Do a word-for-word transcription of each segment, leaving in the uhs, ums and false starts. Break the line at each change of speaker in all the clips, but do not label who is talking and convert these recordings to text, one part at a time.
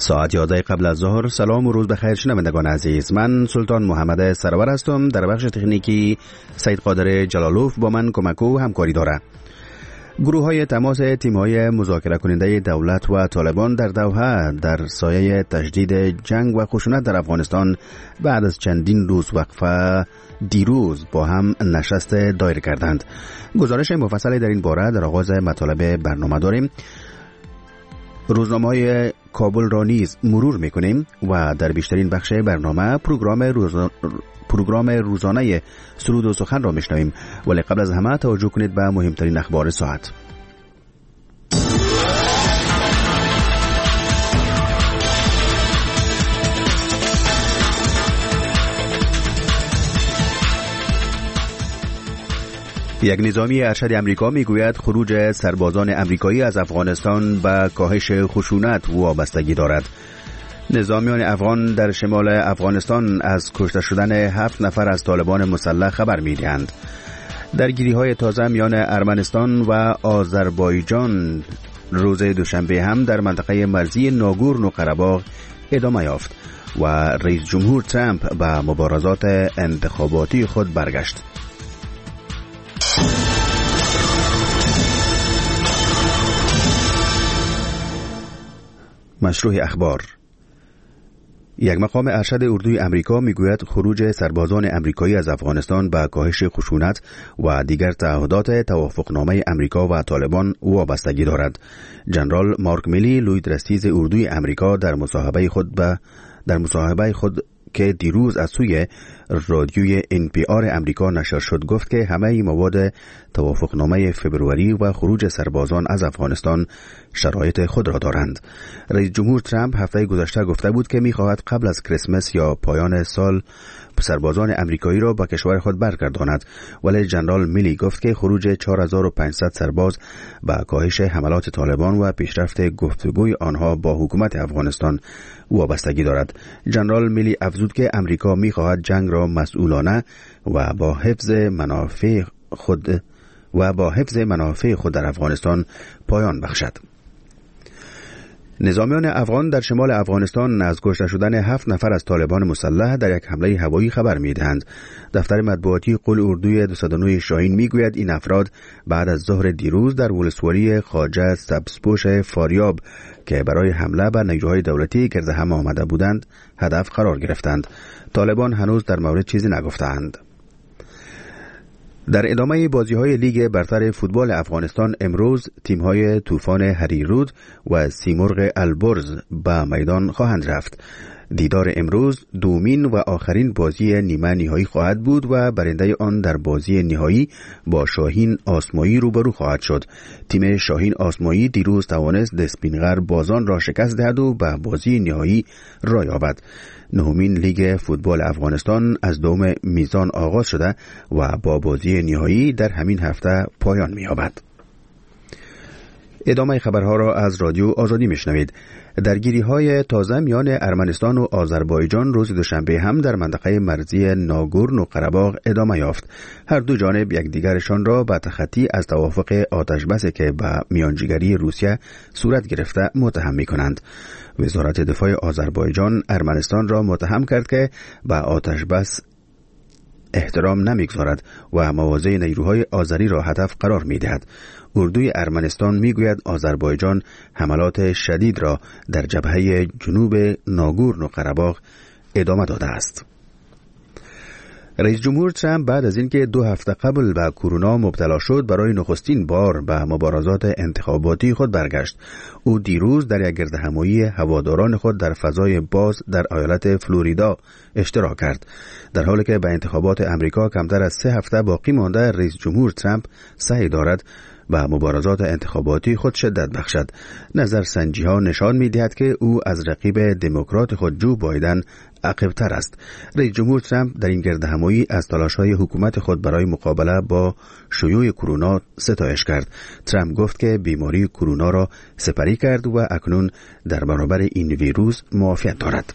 ساعت یازده قبل از ظهر. سلام و روز بخیر شنوندگان عزیز، من سلطان محمد سرور هستم. در بخش تکنیکی سید قادر جلالوف با من کمک و همکاری داره. گروه های تماس تیم های مذاکره کننده دولت و طالبان در دوحه در سایه تشدید جنگ و خشونت در افغانستان بعد از چندین روز وقفه دیروز با هم نشست دایر کردند. گزارش مفصلی در این باره در آغاز مطالب برنامه داریم. روزنامه های کابل را نیز مرور میکنیم و در بیشترین بخش برنامه پروگرام روزانه پروگرام روزانه سرود و سخن را میشنویم، ولی قبل از همه توجه کنید به مهمترین اخبار ساعت. یک نظامی ارشد امریکا میگوید خروج سربازان امریکایی از افغانستان به کاهش خشونت وابستگی دارد. نظامیان افغان در شمال افغانستان از کشته شدن هفت نفر از طالبان مسلح خبر می‌دهند. درگیری‌های تازه میان ارمنستان و آذربایجان روز دوشنبه هم در منطقه مرزی ناگورن و قره‌باغ ادامه یافت و رئیس جمهور ترامپ به مبارزات انتخاباتی خود برگشت. مشروع اخبار. یک مقام ارشد اردوی امریکا میگوید خروج سربازان امریکایی از افغانستان به کاهش خشونت و دیگر تعهدات توافقنامه امریکا و طالبان وابستگی دارد. جنرال مارک میلی لویدرستیز اردوی امریکا در مصاحبه خود به در مصاحبه خود که دیروز از سوی رادیوی ان پی آر امریکا نشر شد گفت که همه مواد توافقنامه فبروری و خروج سربازان از افغانستان شرایط خود را دارند. رئیس جمهور ترامپ هفته گذشته گفته بود که می‌خواهد قبل از کریسمس یا پایان سال سربازان امریکایی را به کشور خود برگرداند، ولی جنرال میلی گفت که خروج چهار هزار و پانصد سرباز به کاهش حملات طالبان و پیشرفت گفتگوی آنها با حکومت افغانستان وابستگی دارد. جنرال میلی افزود که امریکا می‌خواهد جنگ را مسئولانه و با حفظ منافع خود و با حفظ منافع خود در افغانستان پایان بخشد. نظامیان افغان در شمال افغانستان از کشته شدن هفت نفر از طالبان مسلح در یک حمله هوایی خبر می‌دهند. دفتر مطبوعاتی قل اردوی دویست و نه شاهین میگوید این افراد بعد از ظهر دیروز در ولسوالی خواجه سبزپوش فاریاب که برای حمله به نیروهای دولتی گرد هم آمده بودند هدف قرار گرفتند. طالبان هنوز در مورد چیزی نگفتند. در ادامه بازی‌های لیگ برتر فوتبال افغانستان امروز تیم‌های طوفان هریرود و سیمرغ البرز به میدان خواهند رفت. دیدار امروز دومین و آخرین بازی نیمه نهایی خواهد بود و برنده آن در بازی نهایی با شاهین آسمایی روبرو خواهد شد. تیم شاهین آسمایی دیروز توانست دسپینغر بازان را شکست دهد و به بازی نهایی راه یابد. نهمین لیگ فوتبال افغانستان از دوم میزان آغاز شده و با بازی نهایی در همین هفته پایان می‌یابد. ادامه خبرها را از رادیو آزادی میشنوید. درگیری‌های تازه میان ارمنستان و آذربایجان روز دوشنبه هم در منطقه مرزی ناگورن و قره‌باغ ادامه یافت. هر دو جانب یکدیگرشان را به تخطی از توافق آتش‌بسی که به میانجیگری روسیه صورت گرفته متهم می‌کنند. وزارت دفاع آذربایجان ارمنستان را متهم کرد که به آتش‌بس احترام نمیگذارد و مواضع نیروهای آذری را هدف قرار میدهد. اردوی ارمنستان میگوید آذربایجان حملات شدید را در جبهه جنوب ناگورن و قره‌باغ ادامه داده است. رئیس جمهور ترامپ بعد از اینکه دو هفته قبل به کرونا مبتلا شد برای نخستین بار به مبارزات انتخاباتی خود برگشت. او دیروز در یک گردهمایی هواداران خود در فضای باز در ایالت فلوریدا اشتراک کرد. در حالی که به انتخابات امریکا کمتر از سه هفته باقی مانده، رئیس جمهور ترامپ سعی دارد به مبارزات انتخاباتی خود شدت بخشد. نظرسنجی ها نشان می دهد که او از رقیب دموکرات خود جو بایدن عقب‌تر است. رئیس جمهور ترامپ در این گردهمایی از تلاش‌های حکومت خود برای مقابله با شیوع کرونا ستایش کرد. ترامپ گفت که بیماری کرونا را سپری کرد و اکنون در برابر این ویروس معافیت دارد.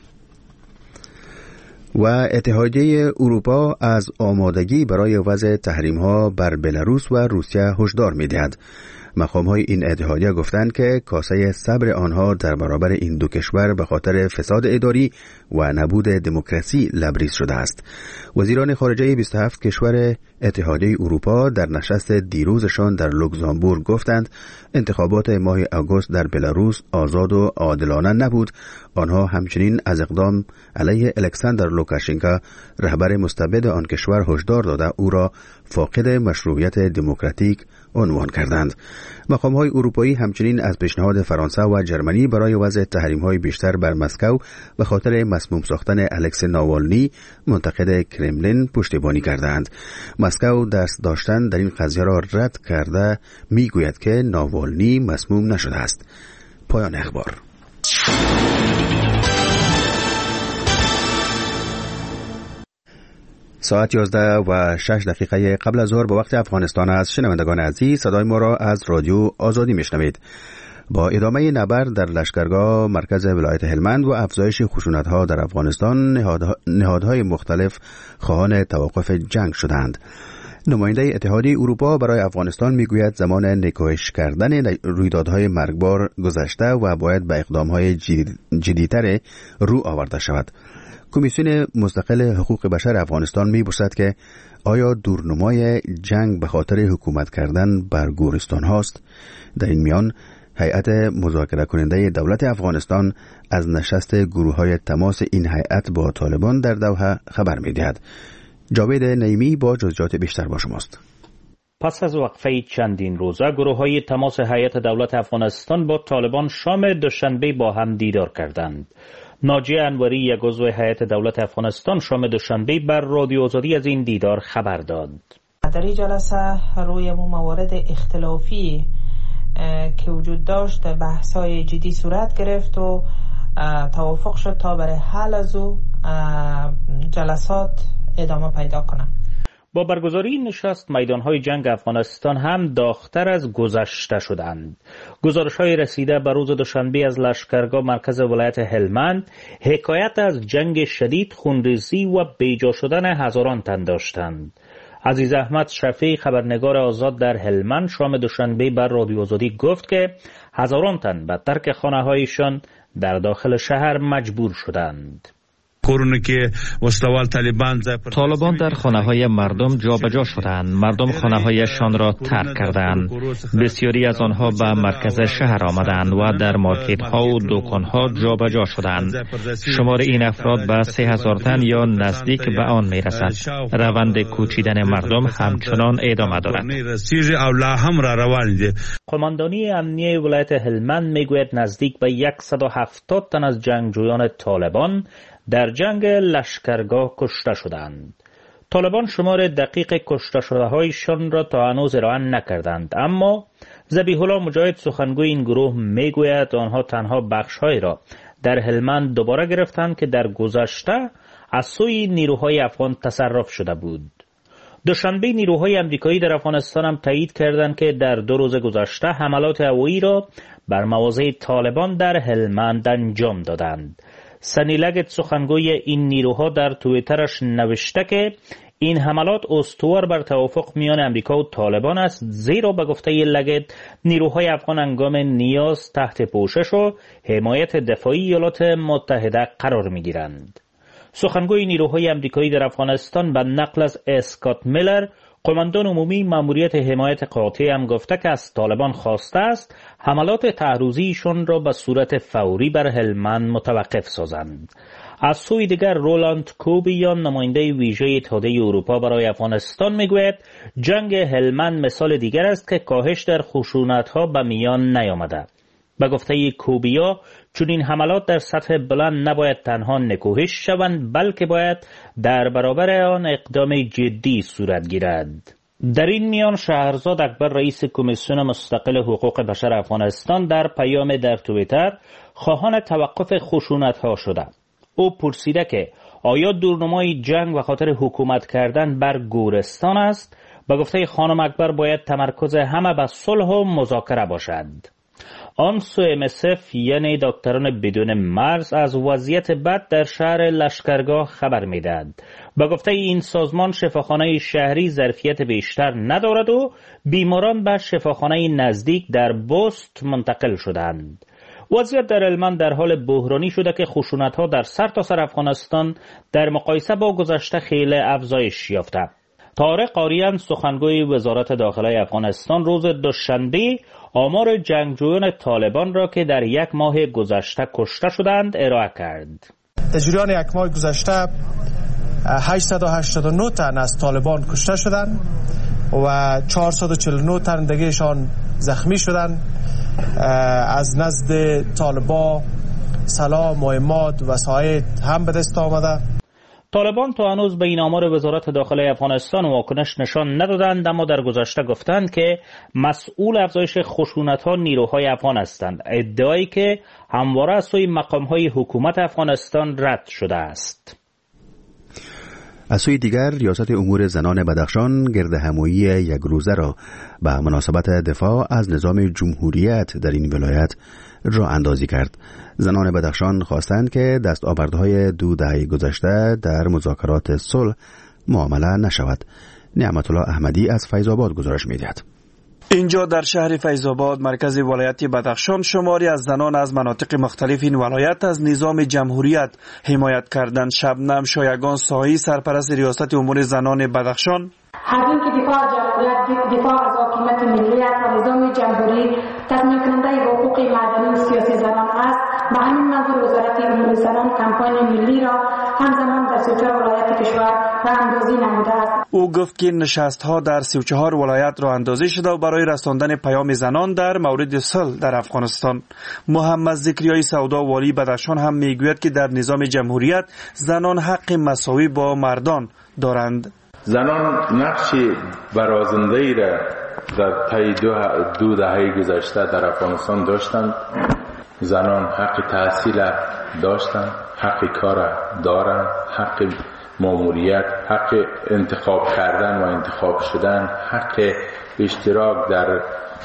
و اتحادیه اروپا از آمادگی برای وضع تحریم‌ها بر بلاروس و روسیه هشدار می‌دهد. مقام‌های این اتحادیه گفتند که کاسه صبر آنها در برابر این دو کشور به خاطر فساد اداری و نبود دموکراسی لبریز شده است. وزیران خارجه بیست و هفت کشور اتحادیه اروپا در نشست دیروزشان در لوکزامبورگ گفتند انتخابات ماه آگوست در بلاروس آزاد و عادلانه نبود. آنها همچنین از اقدام علیه الکساندر لوکاشنکو رهبر مستبد آن کشور هشدار داده او را فاقد مشروعیت دموکراتیک عنوان کردند. مقام‌های اروپایی همچنین از پیشنهاد فرانسه و جرمنی برای وضع تحریم‌های بیشتر بر مسکو به خاطر مسموم ساختن الکسی ناوالنی منتقد کرملین پشتیبانی کردند. مسکو دست داشتن در این قضیه را رد کرده میگوید که ناوالنی مسموم نشده است. پایان اخبار. ساعت یازده و شش دقیقه قبل از ظهر به وقت افغانستان است. شنوندگان عزیز، صدای ما را از رادیو آزادی میشنوید. با ادامه نبرد در لشکرگاه مرکز ولایت هلمند و افزایش خشونت‌ها در افغانستان، نهادهای مختلف خواهان توقف جنگ شدند. نماینده اتحادیه اروپا برای افغانستان میگوید زمان نکوهش کردن رویدادهای مرگبار گذشته و باید به اقدامهای جدی‌تر رو آورده شود. کمیسیون مستقل حقوق بشر افغانستان می‌پرسد که آیا دورنمای جنگ به خاطر حکومت کردن بر گورستان هاست؟ در این میان هیئت مذاکره کننده دولت افغانستان از نشست گروه‌های تماس این هیئت با طالبان در دوحه خبر می‌دهد. جاوید نعیمی با جزئیات بیشتر با شماست.
پس از وقفه چندین روزه گروه‌های تماس هیئت دولت افغانستان با طالبان شام دوشنبه با هم دیدار کردند. ناجیه انوری، یک عضو هیئت دولت افغانستان، شام دوشنبه بر رادیو آزادی از این دیدار خبر داد.
در این جلسه روی موارد اختلافی که وجود داشت بحث‌های جدی صورت گرفت و توافق شد تا برای حل از او جلسات ادامه پیدا کنند.
با برگزاری نشست میدانهای جنگ افغانستان هم داغ‌تر از گذشته شدند. گزارش‌های رسیده به روز دوشنبه از لشکرگاه مرکز ولایت هلمند حکایت از جنگ شدید، خونریزی و بیجا شدن هزاران تن داشتند. عزیز احمد شفیع، خبرنگار آزاد در هلمند، شام دوشنبه بر رادیو آزادی گفت که هزاران تن به ترک خانه‌هایشان در داخل شهر مجبور شدند.
طالبان در خانه‌های مردم جابجا شدند. مردم خانه‌هایشان را ترک کردند. بسیاری از آنها به مرکز شهر آمدند و در مارکت‌ها و دکان‌ها جابجا شدند. شمار این افراد به سه هزار تن یا نزدیک به آن می‌رسد. روند کوچیدن مردم همچنان ادامه دارد.
قماندانی امنیه ولایت هلمند میگوید نزدیک به صد و هفتاد تن از جنگجویان طالبان در جنگ لشکرگاه کشته شدند. طالبان شمار دقیق کشته شده هایشان را تا هنوز ارائه نکردند، اما ذبیح الله مجاهد، سخنگوی این گروه، میگوید آنها تنها بخش‌هایی را در هلمند دوباره گرفتند که در گذشته از سوی نیروهای افغان تصرف شده بود. دوشنبه نیروهای امریکایی در افغانستان هم تایید کردند که در دو روز گذشته حملات هوایی را بر مواضع طالبان در هلمند انجام دادند. سنی لگت، سخنگوی این نیروها، در توییترش نوشته که این حملات استوار بر توافق میان امریکا و طالبان است، زیرا به گفته لگت نیروهای افغان هنگام نیاز تحت پوشش و حمایت دفاعی ایالات متحده قرار میگیرند. سخنگوی نیروهای امریکایی در افغانستان به نقل از اسکات میلر، قماندان عمومی ماموریت حمایت قاطع، هم گفته که از طالبان خواسته است حملات تعرضیشون را به صورت فوری بر هلمند متوقف سازند. از سوی دیگر رولاند کوبیان، نماینده ویژه اتحادیه اروپا برای افغانستان، میگوید جنگ هلمند مثال دیگر است که کاهش در خشونت‌ها به میان نیامده. به گفته کوبیا، چون این حملات در سطح بلند نباید تنها نکوهش شوند، بلکه باید در برابر آن اقدام جدی صورت گیرد. در این میان شهرزاد اکبر، رئیس کمیسیون مستقل حقوق بشر افغانستان، در پیام در توییتر خواهان توقف خشونت‌ها شده. او پرسیده که آیا دورنمای جنگ و خاطر حکومت کردن بر گورستان است؟ به گفته خانم اکبر باید تمرکز همه به صلح و مذاکره باشد. آن سو ام اس اف یعنی دکتران بدون مرز از وضعیت بد در شهر لشکرگاه خبر میدهد. با گفته این سازمان شفاخانه شهری ظرفیت بیشتر ندارد و بیماران به شفاخانه نزدیک در بست منتقل شدند. وضعیت در هلمند در حال بحرانی شده که خشونت‌ها در سرتاسر افغانستان در مقایسه با گذشته خیلی افزایش یافته. طارق آریان سخنگوی وزارت داخله افغانستان روز دوشنبه آمار جنگجویان طالبان را که در یک ماه گذشته کشته شدند ارائه کرد.
در جریان یک ماه گذشته هشتصد و هشتاد و نه تن از طالبان کشته شدند و چهارصد و چهل و نه تن دیگه‌شان زخمی شدند. از نزد طالبان سلاح، مهمات و وسایل هم به دست آمده.
طالبان تا هنوز به این آمار وزارت داخله افغانستان واکنش نشان ندادند، اما در گذشته گفتند که مسئول افزایش خشونت‌ها نیروهای افغان هستند، ادعایی که همواره از سوی مقام‌های حکومت افغانستان رد شده است.
از سوی دیگر ریاست امور زنان بدخشان گردهمایی یک روزه را به مناسبت دفاع از نظام جمهوریت در این ولایت راه اندازی کرد. زنان بدخشان خواستند که دستاوردهای دو دهه گذشته در مذاکرات صلح معامله نشود. نعمت الله احمدی از فیض آباد گزارش می‌دهد.
اینجا در شهر فیض آباد مرکز ولایت بدخشان شماری از زنان از مناطق مختلف این ولایت از نظام جمهوریت حمایت کردند. شبنم شایگان ساهی سرپرست ریاست امور زنان بدخشان:
همین که دفاع از جمهوریت، دفاع از حاکمیت ملیت و نظام جمهوری تضمین کننده حقوق مدنی و سیاسی زنان است، به همین منظور وزارت امور زنان کمپاین ملی را همزمان در سی و چهار ولایت کشور راه اندازی نموده است.
او گفت که نشست‌ها در سی و چهار ولایت راه اندازی شده و برای رساندن پیام زنان در مورد صلح در افغانستان. محمد ذکریای سودا والی بدخشان هم میگوید که در نظام جمهوریت زنان حق مساوی با مردان دارند.
زنان نقش برازنده‌ای را در طی دو, دو دهه گذشته در افغانستان داشتند. زنان حق تحصیل داشتند، حق کار دارند، حق ماموریت، حق انتخاب کردن و انتخاب شدن، حق اشتراک در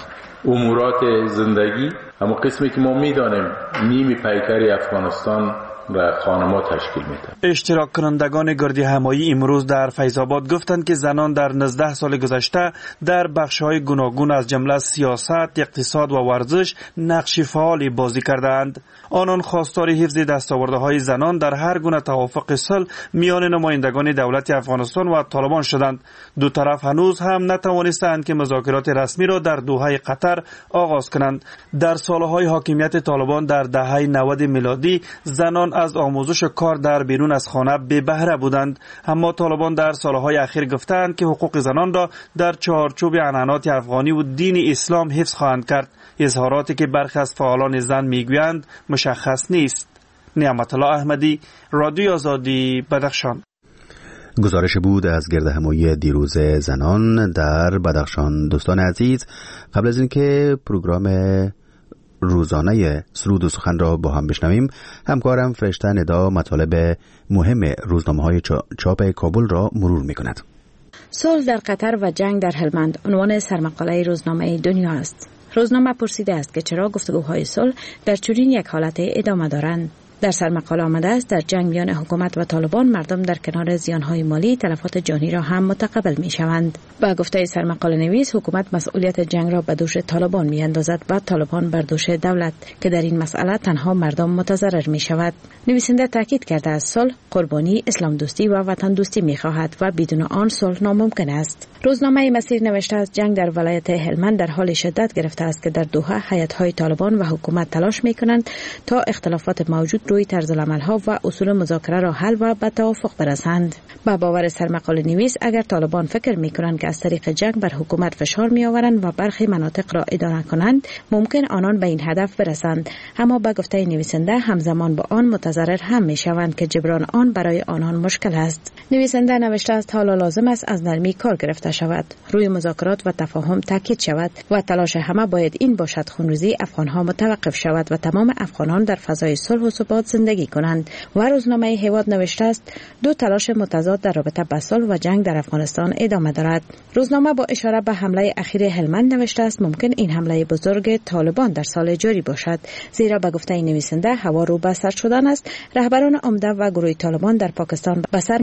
امورات زندگی. اما قسمی که ما میدانیم نیمی پیکری افغانستان و خانم‌ها تشکیل میده.
اشتراک کنندگان گردی همایی امروز در فیض آباد گفتند که زنان در نوزده سال گذشته در بخش‌های گوناگون از جمله سیاست، اقتصاد و ورزش نقش فعالی بازی کردند. آنان خواستار حفظ دستاوردهای زنان در هر گونه توافق صلح میان نمایندگان دولت افغانستان و طالبان شدند. دو طرف هنوز هم نتوانستند که مذاکرات رسمی را در دوحه قطر آغاز کنند. در سالهای حاکمیت طالبان در دهه نود میلادی زنان از آموزش کار در بیرون از خانه بی بهره بودند، اما طالبان در سالهای اخیر گفتند که حقوق زنان را در چارچوب عنعنات افغانی و دین اسلام حفظ خواهند کرد. اظهاراتی که برخی از فعالان زن میگویند مشخص نیست. نعمت الله احمدی، رادیو آزادی، بدخشان.
گزارش بود از گردهمایی دیروز زنان در بدخشان. دوستان عزیز، قبل از اینکه پروگرام روزانه سرود و سخن را با هم بشنویم، همکارم فرشته ندا مطالب مهم روزنامه‌های چاپ کابل را مرور می‌کند.
صلح در قطر و جنگ در هلمند عنوان سرمقاله روزنامه دنیا است. روزنامه پرسیده است که چرا گفتگوهای صلح در چنین یک حالت ادامه دارند. در سرمقاله آمده است در جنگ میان حکومت و طالبان مردم در کنار زیانهای مالی تلفات جانی را هم متقبل می شوند. با گفته سرمقاله نویس، حکومت مسئولیت جنگ را به دوش طالبان می اندازد و طالبان بر دوش دولت که در این مسئله تنها مردم متضرر می شود. نویسنده تاکید کرده است صلح قربانی اسلام دوستی و وطن دوستی می خواهد و بدون آن صلح ناممکن است. روزنامه مسیر نوشته است جنگ در ولایت هلمند در حال شدت گرفته است که در دوحه هیئت‌های طالبان و حکومت تلاش می کنند تا اختلافات موجود روی طرز العمل‌ها و اصول مذاکره را حل و به توافق برسند. با باور سرمقاله نویس، اگر طالبان فکر می‌کنند که از طریق جنگ بر حکومت فشار می‌آورند و برخی مناطق را اداره کنند، ممکن آنان به این هدف برسند، اما با گفته نویسنده همزمان با آن متضرر متضرر هم می شوند که جبران آن برای آنان مشکل است. نویسنده نوشته است حالا لازم است از نرمی کار گرفته شود، روی مذاکرات و تفاهم تاکید شود و تلاش همه باید این باشد خونریزی افغانها متوقف شود و تمام افغانان در فضای صلح و ثبات زندگی کنند. و روزنامه هیواد نوشته است دو تلاش متضاد در رابطه با صلح و جنگ در افغانستان ادامه دارد. روزنامه با اشاره به حمله اخیر هلمند نوشته است ممکن این حمله بزرگ طالبان در سال جاری باشد، زیرا به گفته نویسنده هوا رو به سر شدن است. رهبران عمده و گروه طالبان در پاکستان به سر